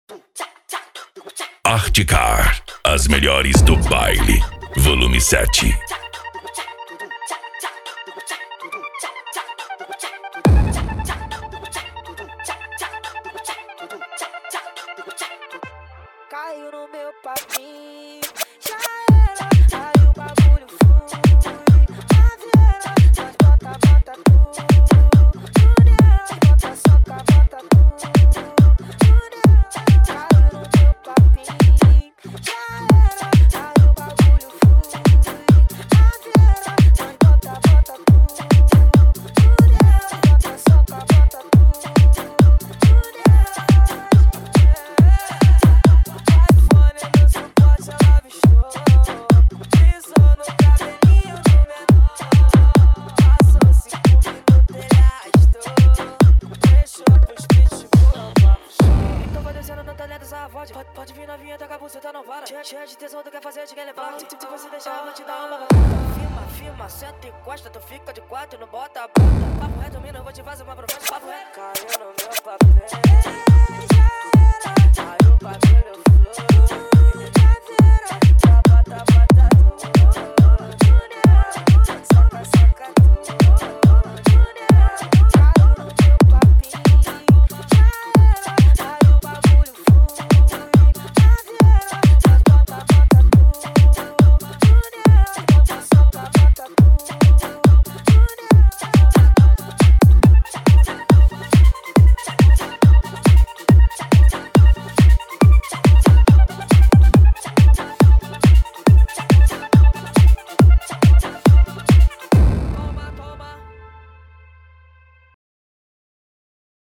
Artcar, as melhores do baile, volume 7. Caiu no meu papinho, já era, aí o bagulho flui. Avieira, nós bota tudo nela, bota soca, bota tudo nela. Caiu no meu papinho, já era, aí o bagulho flui. Avieira, nós bota tudo nela, bota soca, bota tudo nela. Pode vir novinha, toca a buceta, não para. Cheia de tesão, tu quer fazer, te quer levar. Se você deixar, eu vou te dar uma balada. Firma, senta e encosta, tu fica de quatro, não bota a bota. Papo reto, mina, eu vou te fazer uma proposta. Papo reto, caiu no meu papel.